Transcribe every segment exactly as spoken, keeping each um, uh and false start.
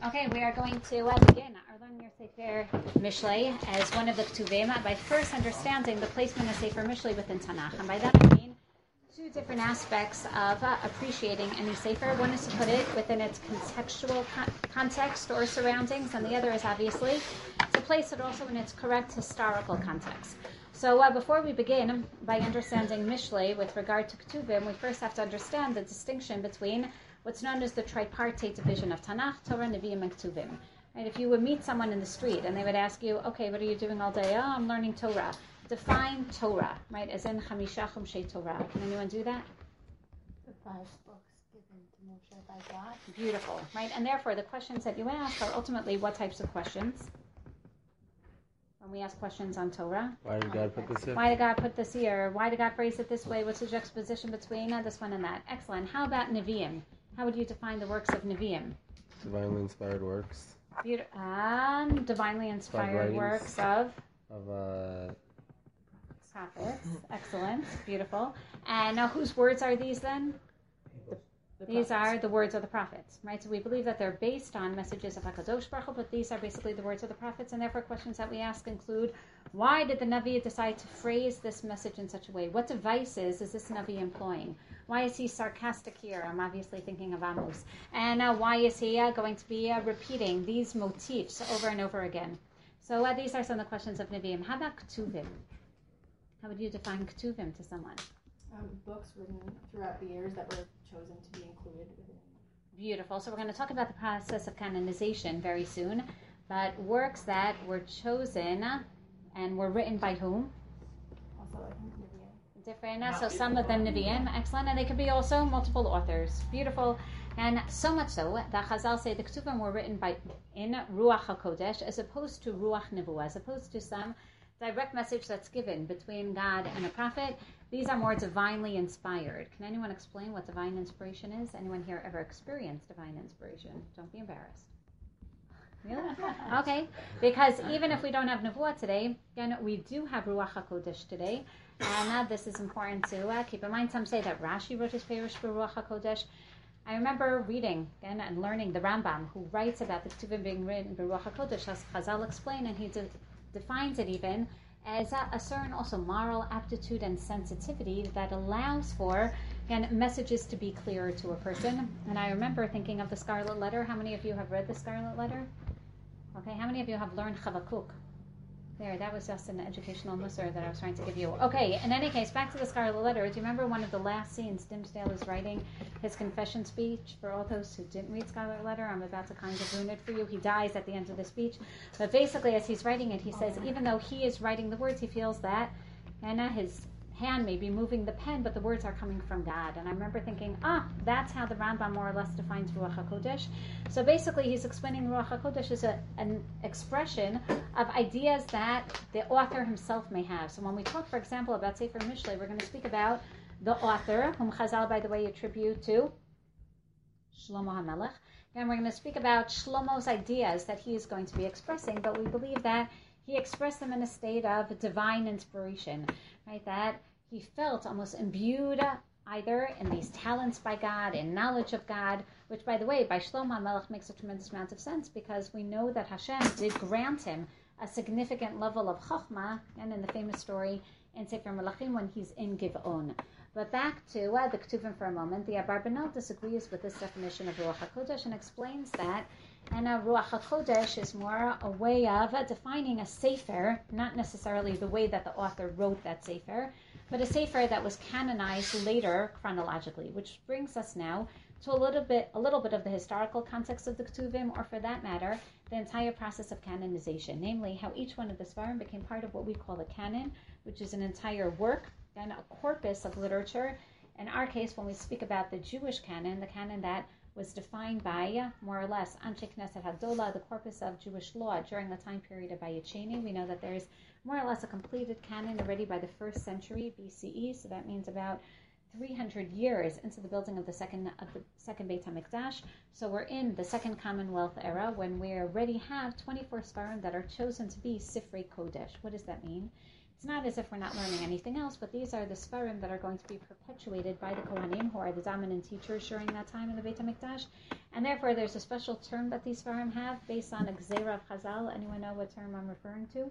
Okay, we are going to uh, begin our Learn Your Sefer Mishlei as one of the Ketuvim by first understanding the placement of Sefer Mishlei within Tanakh. And by that I mean two different aspects of uh, appreciating any Sefer. One is to put it within its contextual con- context or surroundings, and the other is obviously to place it also in its correct historical context. So uh, before we begin by understanding Mishlei with regard to Ketuvim, we first have to understand the distinction between what's known as the tripartite division of Tanakh, Torah, Nevi'im, and Ketuvim. Right? If you would meet someone in the street and they would ask you, okay, what are you doing all day? Oh, I'm learning Torah. Define Torah, right? As in Chamisha Chumshei Torah. Can anyone do that? The five books given to Moshe by God. Beautiful, right? And therefore, the questions that you ask are ultimately what types of questions? When we ask questions on Torah. Why did God put this here? Why did God put this here? Why did God phrase it this way? What's the juxtaposition between uh, this one and that? Excellent. How about Nevi'im? How would you define the works of Nevi'im? Divinely inspired works. Beaut- um, divinely inspired works of of uh, prophets. Excellent. Beautiful. And now whose words are these then? The These prophets. are the words of the prophets, right? So we believe that they're based on messages of HaKadosh Baruch Hu, but these are basically the words of the prophets, and therefore questions that we ask include, why did the Navi decide to phrase this message in such a way? What devices is this Navi employing? Why is he sarcastic here? I'm obviously thinking of Amos. And uh, why is he uh, going to be uh, repeating these motifs over and over again? So uh, these are some of the questions of Nevi'im. How about Ketuvim? How would you define Ketuvim to someone? Um, books written throughout the years that were chosen to be included within. Beautiful. So we're going to talk about the process of canonization very soon, but works that were chosen and were written by whom? Also, I think Nevi'im. Different. uh, So some of them Nevi'im, excellent, and they could be also multiple authors. Beautiful. And so much so that Chazal say the Ketuvim were written by in Ruach HaKodesh as opposed to Ruach Nevuah, as opposed to some direct message that's given between God and a prophet. These are more divinely inspired. Can anyone explain what divine inspiration is? Anyone here ever experienced divine inspiration? Don't be embarrassed. Really? Okay. Because even if we don't have Nevuah today, again, we do have Ruach HaKodesh today. And uh, this is important to uh, keep in mind. Some say that Rashi wrote his Perush for Ruach HaKodesh. I remember reading again and learning the Rambam, who writes about the Ketuvim being written by Ruach HaKodesh, as Chazal explained, and he de- defines it even as a, a certain also moral aptitude and sensitivity that allows for again, messages to be clearer to a person. And I remember thinking of the Scarlet Letter. How many of you have read the Scarlet Letter? Okay, how many of you have learned Chavakuk? There, that was just an educational musar that I was trying to give you. Okay, in any case, back to the Scarlet Letter. Do you remember one of the last scenes? Dimsdale is writing his confession speech. For all those who didn't read Scarlet Letter, I'm about to kind of ruin it for you. He dies at the end of the speech. But basically, as he's writing it, he says, even though he is writing the words, he feels that Anna, his hand may be moving the pen, but the words are coming from God. And I remember thinking, ah, that's how the Rambam more or less defines Ruach HaKodesh. So basically, he's explaining Ruach HaKodesh as a, an expression of ideas that the author himself may have. So when we talk, for example, about Sefer Mishlei, we're going to speak about the author, whom Chazal, by the way, attribute to Shlomo HaMelech. And we're going to speak about Shlomo's ideas that he is going to be expressing, but we believe that he expressed them in a state of divine inspiration, right? That he felt almost imbued either in these talents by God, in knowledge of God, which, by the way, by Shlomo HaMelech makes a tremendous amount of sense because we know that Hashem did grant him a significant level of Chokhmah, and in the famous story in Sefer Melachim when he's in Giv'on. But back to uh, the Ketuvim for a moment, the Abarbanel disagrees with this definition of Ruach HaKodesh and explains that and uh, Ruach HaKodesh is more a way of uh, defining a sefer, not necessarily the way that the author wrote that sefer, but a sefer that was canonized later chronologically, which brings us now to a little bit a little bit of the historical context of the Ketuvim, or for that matter, the entire process of canonization, namely how each one of the Svarim became part of what we call a canon, which is an entire work and a corpus of literature. In our case, when we speak about the Jewish canon, the canon that was defined by, more or less, Anshe Knesset Hadolah, the corpus of Jewish law during the time period of Bayit Sheni. We know that there is more or less a completed canon already by the first century B C E, so that means about three hundred years into the building of the second of the second Beit HaMikdash. So we're in the Second Commonwealth era when we already have twenty-four Svarim that are chosen to be Sifrei Kodesh. What does that mean? It's not as if we're not learning anything else, but these are the Sfarim that are going to be perpetuated by the Kohanim, who are the dominant teachers during that time in the Beit HaMikdash. And therefore, there's a special term that these Sfarim have based on a Gzeira of Chazal. Anyone know what term I'm referring to?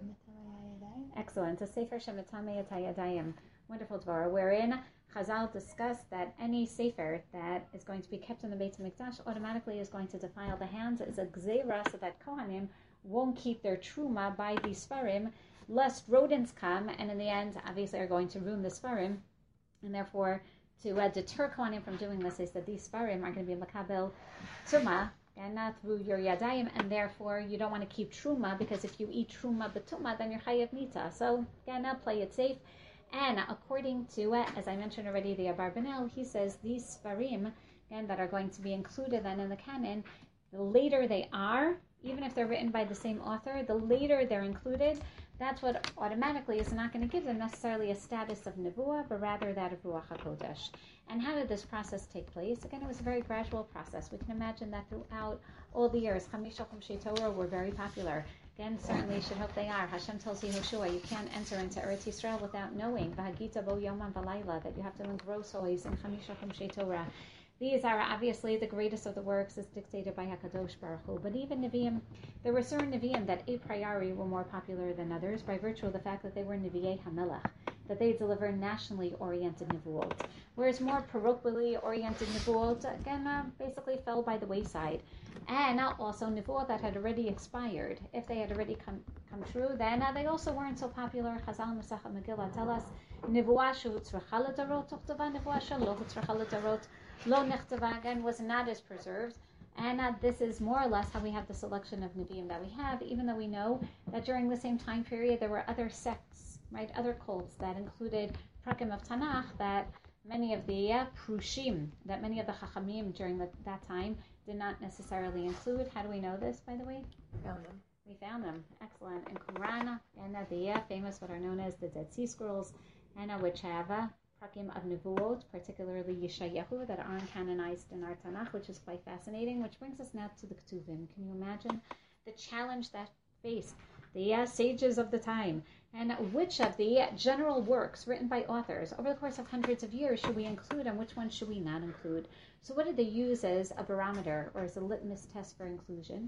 Excellent. A Sefer Shemetamei et Hayadayim. Wonderful Dvara, wherein Chazal discussed that any Sefer that is going to be kept in the Beit HaMikdash automatically is going to defile the hands as a Gzeira, so that Kohanim won't keep their Truma by these Sfarim, lest rodents come and in the end obviously are going to ruin the Sfarim, and therefore to uh, deter Kohanim from doing this is that these Sfarim are going to be Makabel Tuma and not through your Yadayim, and therefore you don't want to keep Truma, because if you eat Truma B'Tuma then you're Chayav Mita. So again, now play it safe. And according to, uh, as I mentioned already, the Abarbanel, he says these Sfarim again that are going to be included then in the canon, the later they are, even if they're written by the same author, the later they're included, that's what automatically is not going to give them necessarily a status of Nevuah, but rather that of Ruach HaKodesh. And how did this process take place? Again, it was a very gradual process. We can imagine that throughout all the years, Chamisha Chumshei Torah were very popular. Again, certainly you should hope they are. Hashem tells Yehoshua, you can't enter into Eretz Yisrael without knowing, V'hagita bo yomam v'layla, that you have to engross always in Chamisha Chumshei Torah. These are obviously the greatest of the works as dictated by HaKadosh Baruch Hu. But even Nevi'im, there were certain Nevi'im that a priori were more popular than others by virtue of the fact that they were Nevi'ei HaMelech, that they deliver nationally oriented Nevuot. Whereas more parochially oriented Nevuot, again, uh, basically fell by the wayside. And uh, also Nevuot that had already expired. If they had already come, come true, then uh, they also weren't so popular. Chazal Masechet Megillah tell us, Nevuah shehutzracha l'darot, uchtava nevuah shelo hutzracha l'darot, Lo Nechtava, again, was not as preserved. And uh, this is more or less how we have the selection of Nevi'im that we have, even though we know that during the same time period there were other sects, right, other cults that included Prakim of Tanakh, that many of the uh, Prushim, that many of the Chachamim during the, that time did not necessarily include. How do we know this, by the way? We found them. We found them. Excellent. In Qumran, and uh, the uh, famous, what are known as the Dead Sea Scrolls, and uh, which have uh, Prakim of Nevuot, particularly Yeshayahu, that aren't canonized in our Tanakh, which is quite fascinating, which brings us now to the Ketuvim. Can you imagine the challenge that faced the uh, sages of the time? And which of the general works written by authors over the course of hundreds of years should we include, and which ones should we not include? So what did they use as a barometer or as a litmus test for inclusion?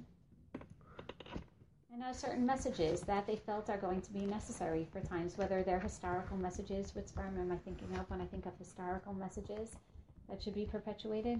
And uh, certain messages that they felt are going to be necessary for times, whether they're historical messages. Which Sfarim am I thinking of when I think of historical messages that should be perpetuated?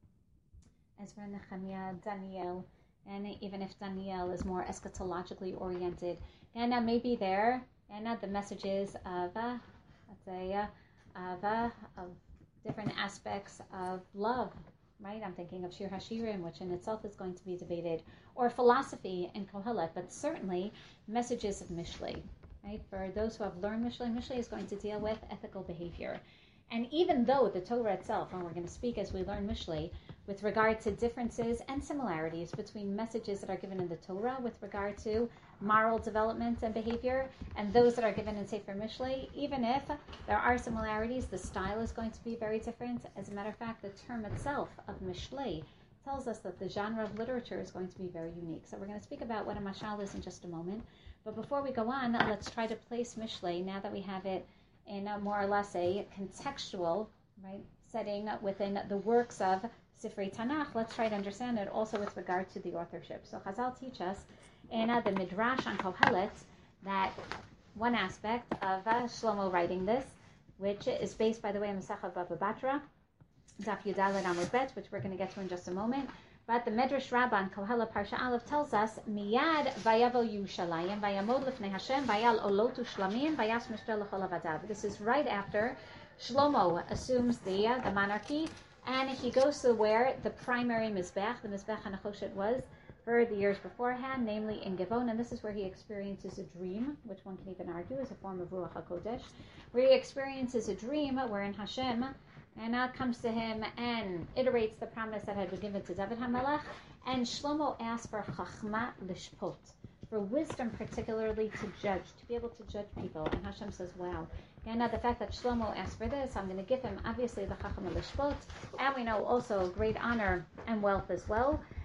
Ezra, Nehemiah, Daniel, and even if Daniel is more eschatologically oriented, and uh, maybe there, and uh, the messages of, uh, let's say, uh, of, uh, of different aspects of love. Right, I'm thinking of Shir HaShirim, which in itself is going to be debated, or philosophy in Kohelet, but certainly messages of Mishlei. Right, for those who have learned Mishlei, Mishlei is going to deal with ethical behavior. And even though the Torah itself, and we're going to speak as we learn Mishlei, with regard to differences and similarities between messages that are given in the Torah with regard to moral development and behavior, and those that are given in Sefer Mishlei, even if there are similarities, the style is going to be very different. As a matter of fact, the term itself of Mishlei tells us that the genre of literature is going to be very unique. So we're going to speak about what a mashal is in just a moment. But before we go on, let's try to place Mishlei, now that we have it in a more or less a contextual, right, setting within the works of Sifrei Tanakh. Let's try to understand it also with regard to the authorship. So Chazal teach us in uh, the Midrash on Kohelet that one aspect of uh, Shlomo writing this, which is based, by the way, on Masechet Bava Batra, Daf Yudaled Amud Bet, which we're going to get to in just a moment. But the Medrash Rabbah on Kohelet Parsha Aleph tells us, Miyad vayavo Yerushalayim vayamod lefnei Hashem vayal olotu shlamim vayas mishter l'chol avadav. This is right after Shlomo assumes the uh, the monarchy, and he goes to where the primary Mizbech, the Mizbech HaNechoshet, was for the years beforehand, namely in Givon, and this is where he experiences a dream, which one can even argue is a form of Ruach HaKodesh, where he experiences a dream wherein Hashem and uh, comes to him and iterates the promise that had been given to David HaMelech, and Shlomo asks for Chachma Lishpot, for wisdom particularly to judge, to be able to judge people, and Hashem says, wow. And uh, the fact that Shlomo asked for this, I'm going to give him obviously the Chachma Lishpot, and we know also great honor and wealth as well.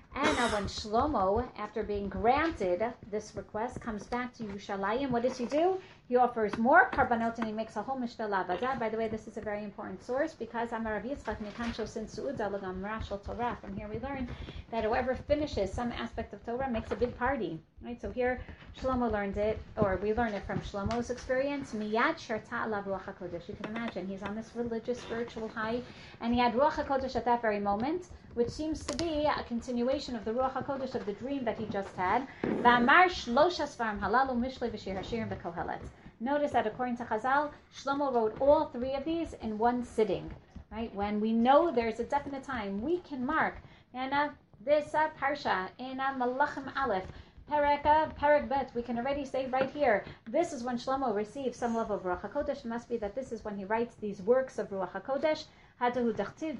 And uh, when Shlomo, after being granted this request, comes back to Yerushalayim, what does he do? He offers more karbanot and he makes a whole mishpeh la'avadah. By the way, this is a very important source because Amar Rav Yitzchak mikancho sin su'uda l'gamra shel Torah. From here we learn that whoever finishes some aspect of Torah makes a big party. Right? So here Shlomo learned it, or we learn it from Shlomo's experience. Miyad sharta alav ruach hakodesh. You can imagine he's on this religious, spiritual high, and he had ruach hakodesh at that very moment, which seems to be a continuation of the ruach hakodesh of the dream that he just had. V'amar shlosha sfarim halalu mishlei v'shir hashirim v'kohelet. Notice that according to Chazal, Shlomo wrote all three of these in one sitting. Right? When we know there's a definite time, we can mark. And uh, this uh, parsha in uh, Malachim Aleph, Perek, uh, Perek Bet, we can already say right here, this is when Shlomo receives some level of Ruach HaKodesh. It must be that this is when he writes these works of Ruach HaKodesh. How do we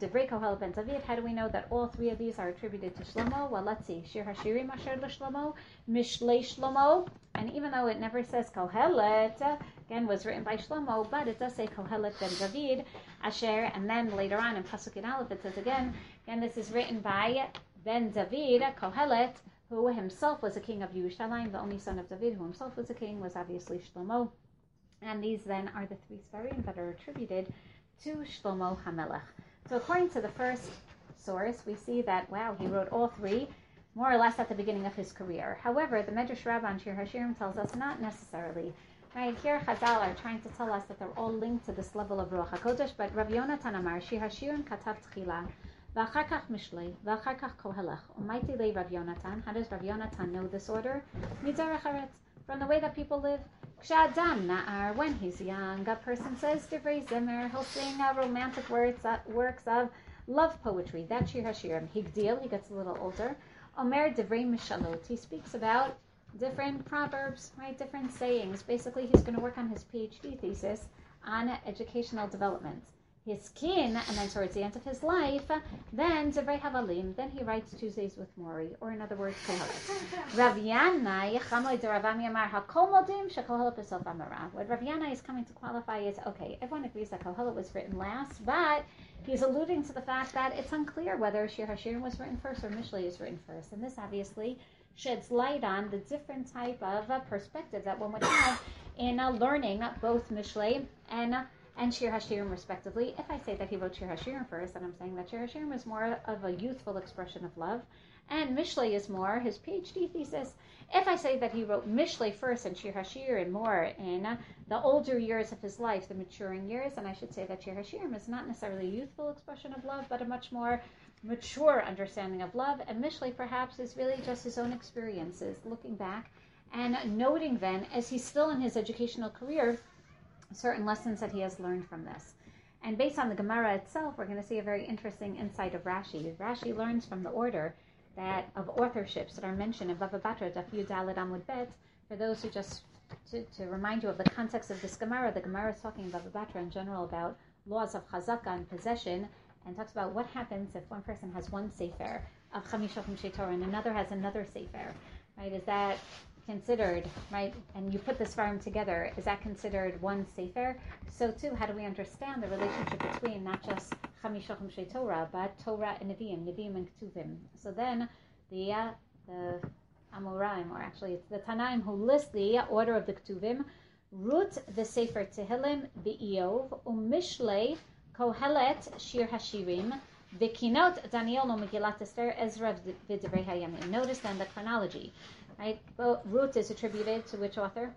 know that all three of these are attributed to Shlomo? Well, let's see. Shir Hashirim Asher LeShlomo, Mishlei Shlomo, and even though it never says Kohelet, again, was written by Shlomo, but it does say Kohelet ben David, Asher, and then later on in Pasuk in Aleph it says again, again, this is written by Ben David, Kohelet, who himself was a king of Yerushalayim. The only son of David who himself was a king was obviously Shlomo. And these then are the three Sfarim that are attributed to Shlomo HaMelech. So according to the first source, we see that, wow, he wrote all three, more or less at the beginning of his career. However, the Medrash Rabbah on Shir Hashirim tells us not necessarily. Right here, Chazal are trying to tell us that they're all linked to this level of Ruach HaKodesh, but Rav Yonatan Amar, Shir Hashirim katav tchila, v'achar kach mishlei, v'achar kach kohelech, umayti lei Rav Yonatan. How does Rav Yonatan know this order? Mitzarech haretz, from the way that people live. Ksha'adam na'ar, when he's young, a person says divrei zimmer, he'll sing uh, romantic words, uh, works of love poetry. That's Shir Hashirim. Higdil, he gets a little older. Omer divrei mishalot, he speaks about different proverbs, right? Different sayings. Basically, he's going to work on his PhD thesis on educational development. His skin, and then towards the end of his life, then Divrei Havalim, then he writes Tuesdays with Mori, or in other words, Kohelet. Rav Yanai, Chamlei de Rav Ami Amar, HaKol Modim, sheKohelet B'Sof Amara. What Rav Yanai is coming to qualify is, okay, everyone agrees that Kohelet was written last, but he's alluding to the fact that it's unclear whether Shir Hashirim was written first or Mishlei is written first, and this obviously sheds light on the different type of uh, perspective that one would have in uh, learning both Mishlei and uh, and Shir Hashirim respectively. If I say that he wrote Shir Hashirim first, then I'm saying that Shir Hashirim is more of a youthful expression of love, and Mishlei is more his PhD thesis. If I say that he wrote Mishlei first and Shir Hashirim more in uh, the older years of his life, the maturing years, then I should say that Shir Hashirim is not necessarily a youthful expression of love, but a much more mature understanding of love, and Mishlei perhaps is really just his own experiences, looking back and noting then, as he's still in his educational career, certain lessons that he has learned from this. And based on the Gemara itself, we're going to see a very interesting insight of Rashi. Rashi learns from the order that of authorships that are mentioned in Bava Batra, Daf Yud Daled Amud Bet. For those who just, to, to remind you of the context of this Gemara, the Gemara is talking in Bava Batra in general about laws of chazaka and possession, and talks about what happens if one person has one sefer of Chamisha Chumshei Torah and another has another sefer, right? Is that considered, right, and you put the Sfarim together, is that considered one sefer? So too, how do we understand the relationship between not just Chamisha Chumshei Torah, but Torah and Nevi'im, Nevi'im and Ketuvim? So then, the uh, the Amoraim, or actually it's the Tanaim who list the order of the Ketuvim, Rut the Sefer Tehillim, the Eov, Umishlei, Kohelet, Shir Hashirim, Vikinot, Daniel, Megillat Esther, Ezra, V'Divrei Hayamim. Notice then the chronology. Right? Well, Ruth is attributed to which author?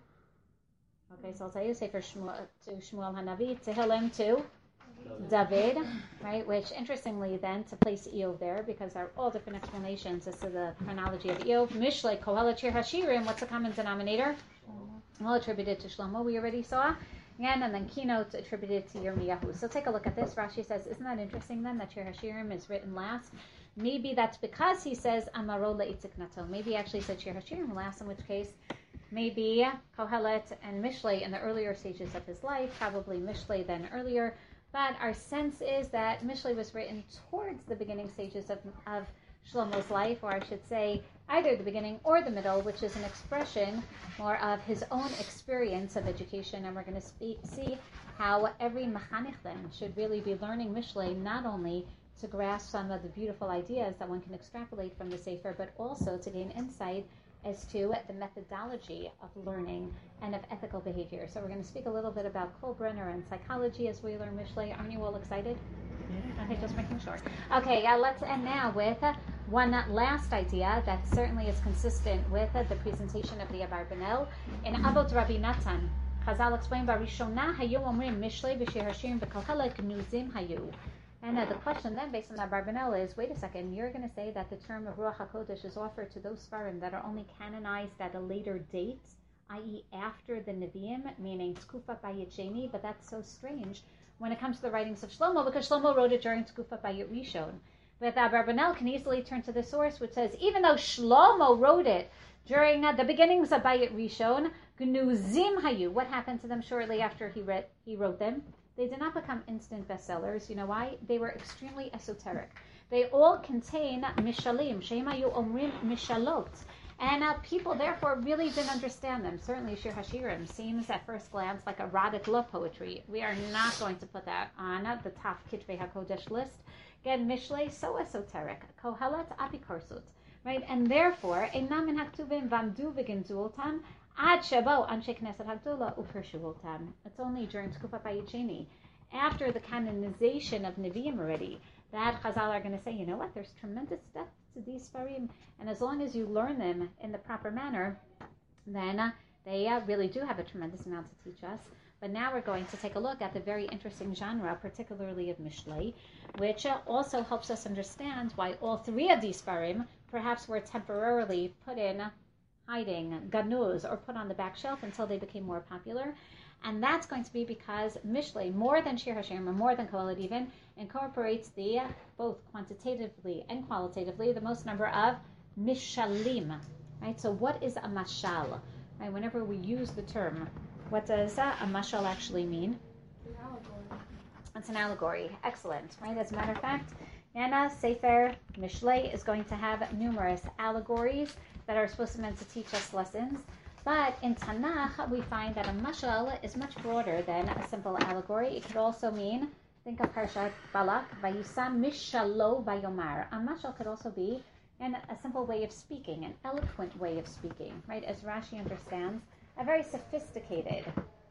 Okay, so I'll tell you, Sefer Shmuel, to Shmuel Hanavi, Tehillim to David, right? Which, interestingly, then, to place Eov there, because there are all different explanations as to the chronology of Eov. Mishlei, Kohelet, Shir Hashirim, what's the common denominator? All attributed to Shlomo, we already saw. Again, and then keynotes attributed to Yirmiyahu. So take a look at this. Rashi says, isn't that interesting then, that Shir Hashirim is written last? Maybe that's because he says Amaro le'itzik nato. Maybe he actually said Shir Hashirim last, in which case maybe Kohelet and Mishlei in the earlier stages of his life, probably Mishlei then earlier. But our sense is that Mishlei was written towards the beginning stages of, of Shlomo's life, or I should say either the beginning or the middle, which is an expression more of his own experience of education. And we're going to speak, see how every mechanich then should really be learning Mishlei, not only to grasp some of the beautiful ideas that one can extrapolate from the Sefer, but also to gain insight as to the methodology of learning and of ethical behavior. So we're going to speak a little bit about Kohlbrenner and psychology as we learn Mishlei. Aren't you all excited? Okay, just making sure. Okay, uh, let's end now with uh, one last idea that certainly is consistent with uh, the presentation of the Abarbanel in Avot Rabbi Natan. Chazal explained, "Barishona hayu omrim Mishlei v'shir hashirim v'kohelet gnuzim hayu." And uh, the question then, based on that Barbanel, is, wait a second, you're going to say that the term of Ruach HaKodesh is offered to those Sfarim that are only canonized at a later date, that is after the Nevi'im, meaning Tkufa Bayit Sheni, but that's so strange when it comes to the writings of Shlomo, because Shlomo wrote it during Tkufa Bayit Rishon. But uh, Barbanel can easily turn to the source, which says, even though Shlomo wrote it during uh, the beginnings of Bayit Rishon, Gnuzim Hayu, what happened to them shortly after he, read, he wrote them? They did not become instant bestsellers. You know why? They were extremely esoteric. They all contain mishalim, shemayu omrim mishalot. And uh, people, therefore, really didn't understand them. Certainly, Shir Hashirim seems at first glance like erotic love poetry. We are not going to put that on uh, the top Kitvei HaKodesh list. Again, Mishlei, so esoteric. Kohelet apikorsut. Right? And therefore, einam min haktuvim vamdu v'ginzuotam. It's only during Tkufa Bayit Sheni, after the canonization of Nevi'im already, that Chazal are going to say, you know what, there's tremendous depth to these Sfarim, and as long as you learn them in the proper manner, then uh, they uh, really do have a tremendous amount to teach us. But now we're going to take a look at the very interesting genre, particularly of Mishlei, which uh, also helps us understand why all three of these Sfarim perhaps were temporarily put in hiding, ganuz, or put on the back shelf until they became more popular. And that's going to be because Mishlei, more than Shir Hashirim, or more than Kohelet even, incorporates the, both quantitatively and qualitatively, the most number of mishalim. Right? So what is a mashal? Right? Whenever we use the term, what does uh, a mashal actually mean? An allegory. It's an allegory. Excellent. Right? As a matter of fact, Yana Sefer Mishlei is going to have numerous allegories that are supposed to be meant to teach us lessons. But in Tanakh, we find that a mashal is much broader than a simple allegory. It could also mean, think of Parshat Balak, Vayusam Mishalo Vayomar. A mashal could also be an, a simple way of speaking, an eloquent way of speaking, right? As Rashi understands, a very sophisticated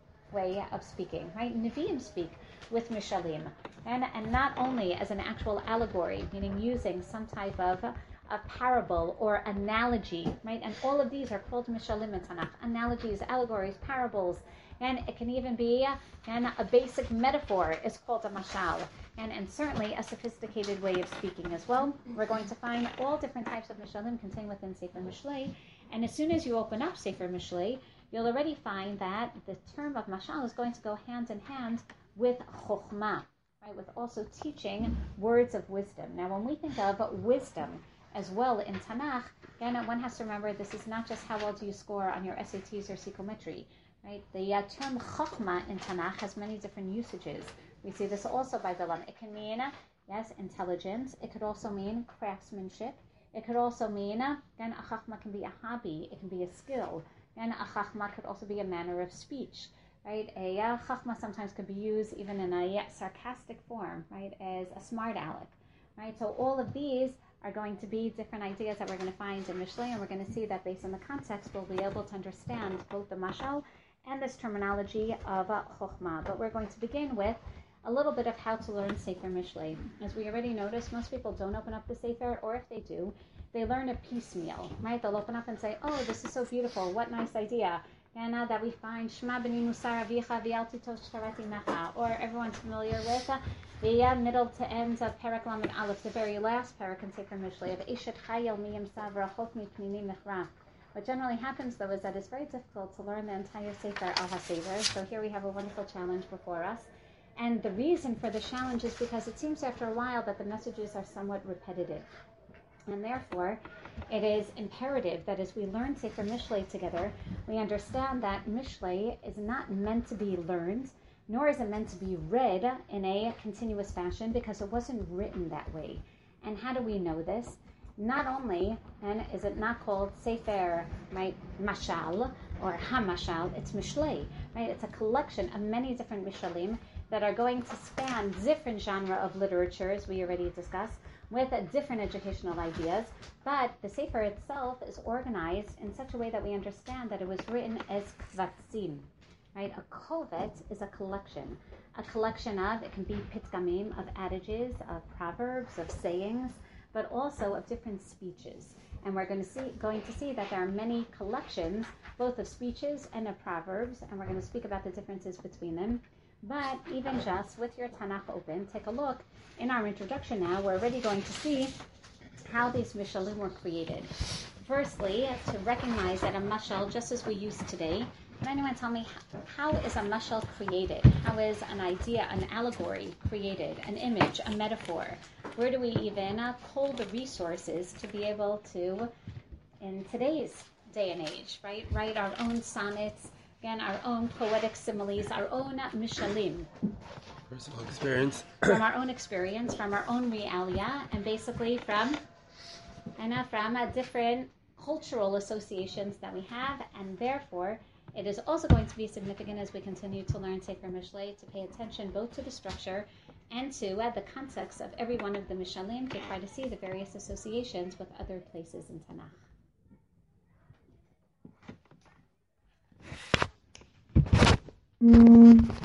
way of speaking, right? Nevi'im speak with mishalim, and, and not only as an actual allegory, meaning using some type of a parable or analogy, right? And all of these are called mishalim in Tanakh. Analogies, allegories, parables, and it can even be and a basic metaphor is called a mashal, and, and certainly a sophisticated way of speaking as well. We're going to find all different types of mishalim contained within Sefer Mishlei, and as soon as you open up Sefer Mishlei, you'll already find that the term of mashal is going to go hand in hand with chokhmah, right? With also teaching words of wisdom. Now, when we think of wisdom as well in Tanakh, again, one has to remember this is not just how well do you score on your S A Ts or psychometry, right? The uh, term chokhmah in Tanakh has many different usages. We see this also by Bilam. It can mean, yes, intelligence. It could also mean craftsmanship. It could also mean, again, a chokhmah can be a hobby. It can be a skill. And a chokhmah could also be a manner of speech, right? A uh, chokhmah sometimes could be used even in a uh, sarcastic form, right, as a smart aleck, right? So all of these are going to be different ideas that we're going to find in Mishlei, and we're going to see that based on the context, we'll be able to understand both the mashal and this terminology of uh, chokhmah. But we're going to begin with a little bit of how to learn Sefer Mishlei. As we already noticed, most people don't open up the Sefer, or if they do, they learn a piecemeal, right? They'll open up and say, oh, this is so beautiful, what nice idea. And uh, that we find Shema b'ni musar avicha v'al titosh sharati mecha, or everyone's familiar with uh, the uh, middle to end of Perek Lamed Aleph, the very last Perek in Sefer Mishlei of Eshet Chayil miyim savra chok mipnini mechra. What generally happens, though, is that it's very difficult to learn the entire Sefer Al HaSefer. So here we have a wonderful challenge before us. And the reason for the challenge is because it seems after a while that the messages are somewhat repetitive. And therefore, it is imperative that as we learn Sefer Mishlei together, we understand that Mishlei is not meant to be learned, nor is it meant to be read in a continuous fashion, because it wasn't written that way. And how do we know this? Not only then is it not called Sefer, right, Mashal or HaMashal, it's Mishlei, right? It's a collection of many different Mishalim that are going to span different genre of literature, as we already discussed, with uh, different educational ideas. But the Sefer itself is organized in such a way that we understand that it was written as kvatzim, right? A kovet is a collection, a collection of, it can be pitgamim, of adages, of proverbs, of sayings, but also of different speeches. And we're going to see going to see that there are many collections, both of speeches and of proverbs, and we're going to speak about the differences between them. But even just with your Tanakh open, take a look in our introduction now. We're already going to see how these mishalim were created. Firstly, to recognize that a mashal, just as we use today, can anyone tell me how is a mashal created? How is an idea, an allegory created, an image, a metaphor? Where do we even uh, pull the resources to be able to, in today's day and age, right, write our own sonnets, again, our own poetic similes, our own mishalim. Personal experience. From our own experience, from our own realia, and basically from, and uh, from uh, different cultural associations that we have, and therefore, it is also going to be significant as we continue to learn Sefer Mishlei to pay attention both to the structure and to uh, the context of every one of the Mishalim to try to see the various associations with other places in Tanakh.